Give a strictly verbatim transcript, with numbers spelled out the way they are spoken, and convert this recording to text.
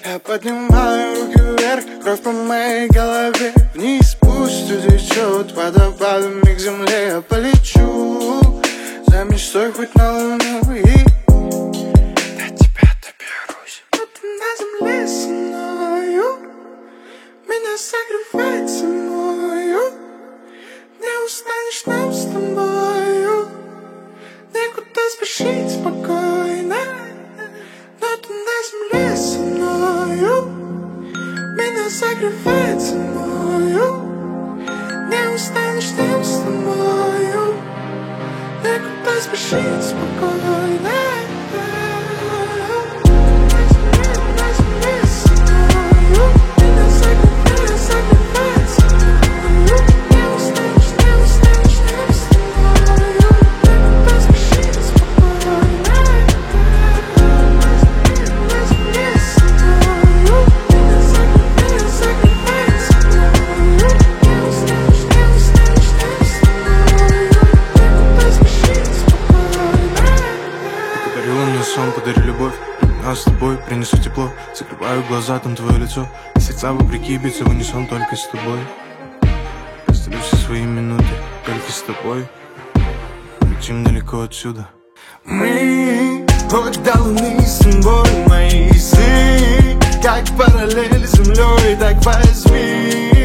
Я поднимаю руки вверх, кровь по моей голове. Вниз пусть утечет водопадами к земле. Я полечу за мечтой хоть на луну и до тебя доберусь. Но ты на земле со мною, меня согревает зимою. Не устанешь нам с тобою, некуда спешить спокойно. Но ты на земле со мною, меня согревает зимою. Не устанешь нам с тобою, некуда спешить спокойно. Подари любовь, а с тобой принесу тепло. Закрываю глаза, там твое лицо, и сердца вопреки бьются в унисон только с тобой. Разделю все свои минуты только с тобой. Летим далеко отсюда. Мы хоть до луны с тобой, мои сны, как параллель с землей, так возьми.